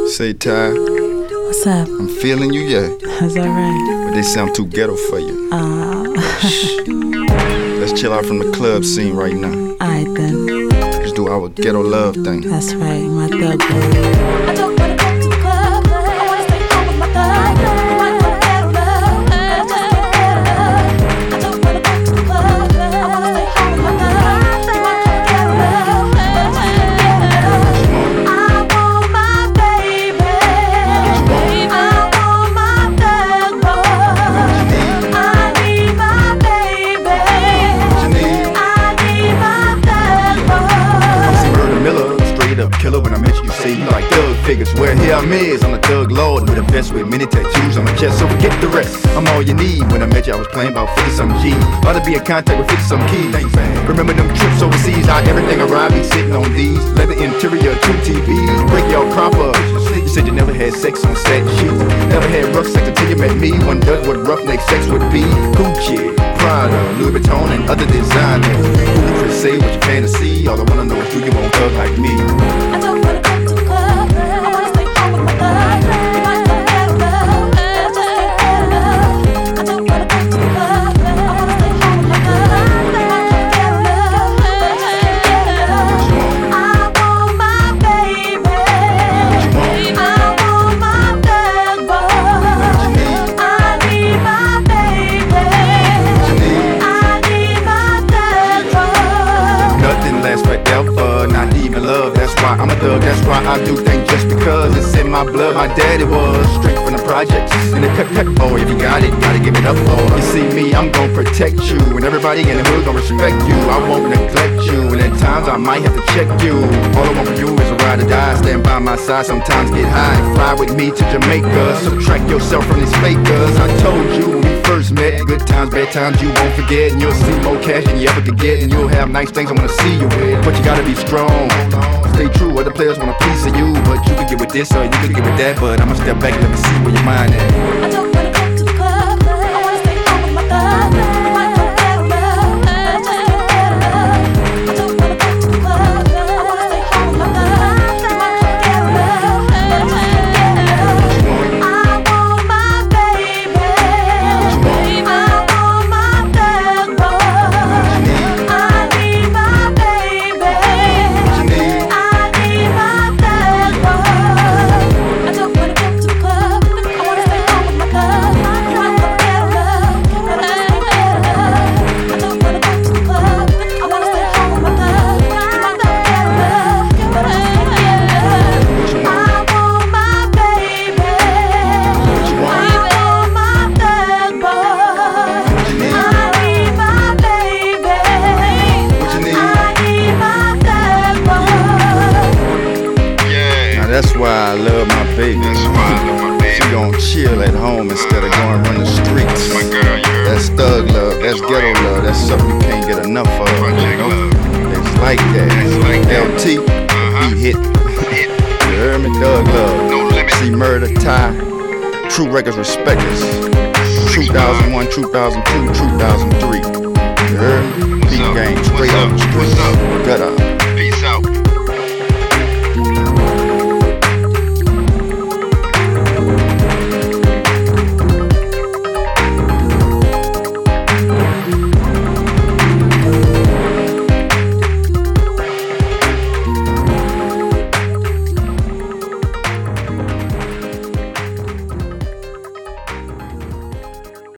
Say, Ty. What's up? I'm feeling you, yeah. That's alright. But they sound too ghetto for you. Let's chill out from the club scene right now. Alright then. Let's do our ghetto love thing. That's right, my thug boy. I don't wanna go to the club, I wanna stay home with my thug. You might want ghetto love, but I just can't get enough. I don't wanna go to the club, I wanna stay home with my thug. You might want ghetto love, but I just can't get enough. I want my baby, I want my thug boy. I need my baby, I need my thug boy. Murder Miller, straight up killer. When I met you, you say you like thug figures. Where here I'm is, I'm a thug lord with a vest with many tattoos on my chest, so forget the rest. I'm all you need. When I met you, I was playing about 50-some G. About to be in contact with 50-some keys. Remember them trips overseas, how everything arrived, be sitting on these. Leather interior, 2 TVs, break your crop up. You said you never had sex on set sheets. Never had rough sex until you met me. One does what roughneck sex would be. Gucci, Prada, Louis Vuitton, and other designers. Who could say what your fantasy? All I wanna know is do you want thug like me? I don't wanna go to the club, I wanna stay home with my thug. You might want ghetto love, but I just can't get enough. I don't wanna go to the club, I wanna stay home with my thug. You might want ghetto love, but I just can't get enough. I want my baby, I want my thug boy. I need my baby, I need my thug boy. Nothing lasts forever, not even love. That's why I'm a thug, that's why I do things just because it's in my blood. My daddy was straight from the projects. And the cut boy, if you got it, gotta give it up, boy. You see me, I'm gon' protect you. And everybody in the hood gon' respect you. I won't neglect you, and at times I might have to check you. All I want from you is a ride or die. Stand by my side, sometimes get high and fly with me to Jamaica. Subtract yourself from these fakers. I told you when we first met, good times, bad times, you won't forget. And you'll see more cash than you ever could get. And you'll have nice things I wanna see you with. But you gotta be strong, stay true. Other players want a piece of you, but you can get with this or you can get with that. But I'ma step back and let me see where your mind at. I don't wanna go to the club, I wanna stay home with my thug. You might want ghetto love, but I just can't get enough. I don't wanna go to the club, I wanna stay home with my thug. You might want ghetto love, but I just can't get enough. I want my baby, I want my thug boy. I need my baby, I need my thug boy. I don't wanna go to the club, I wanna stay home with my thug. You might want ghetto love, but I just can't get enough. I don't wanna go to the club, I wanna stay home with my thug. You might want ghetto love, but I just can't get enough. I want my baby, I want my thug boy. I need my baby, I need my thug boy. Now that's why I love my baby. She gon' chill at home instead of going run the streets. That's thug love, that's ghetto love, that's something you can't get enough of. You know? It's like that. LT, he hit. You heard me? Thug love. See Murder, Ty, True Records, respect us. 2001, 2002, 2003. You heard me? Beat game, straight up, straight up, gut up.